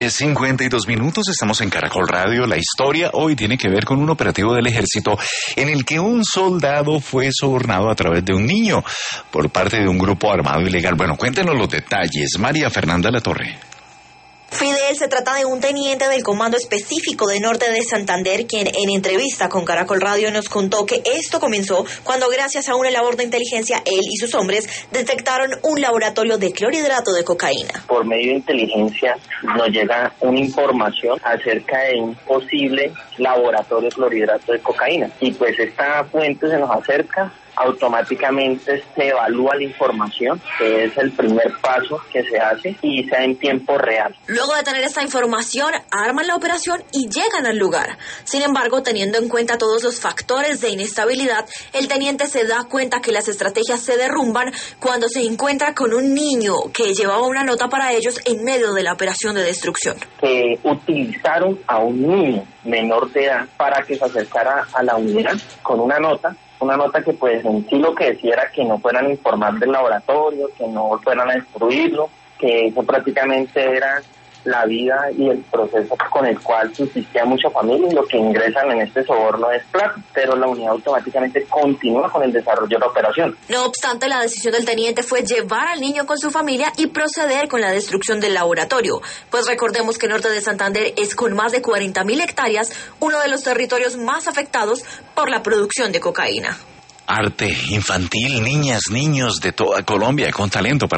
52 minutos, estamos en Caracol Radio. La historia hoy tiene que ver con un operativo del ejército en el que un soldado fue sobornado a través de un niño por parte de un grupo armado ilegal. Bueno, cuéntenos los detalles, María Fernanda Latorre. Fidel, se trata de un teniente del Comando Específico de Norte de Santander, quien en entrevista con Caracol Radio nos contó que esto comenzó cuando, gracias a una labor de inteligencia, él y sus hombres detectaron un laboratorio de clorhidrato de cocaína. Por medio de inteligencia nos llega una información acerca de un posible laboratorio de clorhidrato de cocaína, y pues esta fuente se nos acerca. Automáticamente se evalúa la información, que es el primer paso que se hace, y se da en tiempo real. Luego de tener esta información, arman la operación y llegan al lugar. Sin embargo, teniendo en cuenta todos los factores de inestabilidad, el teniente se da cuenta que las estrategias se derrumban cuando se encuentra con un niño que llevaba una nota para ellos en medio de la operación de destrucción. Que utilizaron a un niño menor de edad para que se acercara a la unidad con una nota que pues en sí lo que decía era que no fueran a informar del laboratorio, que no fueran a destruirlo, que eso prácticamente era la vida y el proceso con el cual subsistía mucha familia, y lo que ingresan en este soborno es plata, pero la unidad automáticamente continúa con el desarrollo de la operación. No obstante, la decisión del teniente fue llevar al niño con su familia y proceder con la destrucción del laboratorio, pues recordemos que Norte de Santander es, con más de 40.000 hectáreas, uno de los territorios más afectados por la producción de cocaína. Arte infantil, niñas, niños de toda Colombia con talento para